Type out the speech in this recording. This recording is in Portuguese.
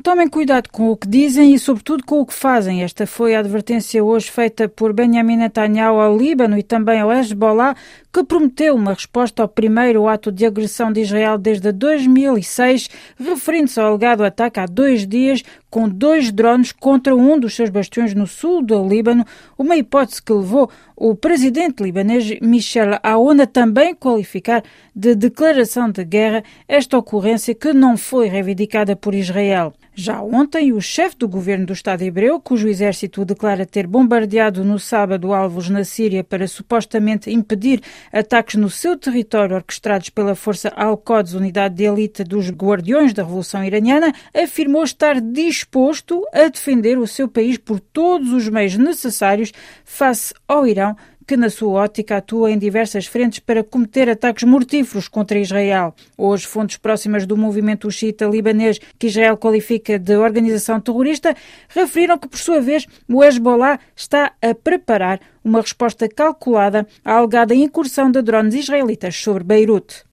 Tomem cuidado com o que dizem e, sobretudo, com o que fazem. Esta foi a advertência hoje feita por Benjamin Netanyahu ao Líbano e também ao Hezbollah, que prometeu uma resposta ao primeiro ato de agressão de Israel desde 2006, referindo-se ao alegado ataque há 2 dias com 2 drones contra um dos seus bastiões no sul do Líbano, uma hipótese que levou o presidente libanês Michel Aoun a também qualificar de declaração de guerra esta ocorrência que não foi reivindicada por Israel. Já ontem, o chefe do governo do Estado hebreu, cujo exército declara ter bombardeado no sábado alvos na Síria para supostamente impedir ataques no seu território orquestrados pela força Al-Quds, unidade de elite dos guardiões da Revolução Iraniana, afirmou estar disposto a defender o seu país por todos os meios necessários face ao Irão, que na sua ótica atua em diversas frentes para cometer ataques mortíferos contra Israel. Hoje, fontes próximas do movimento xiita libanês, que Israel qualifica de organização terrorista, referiram que, por sua vez, o Hezbollah está a preparar uma resposta calculada à alegada incursão de drones israelitas sobre Beirute.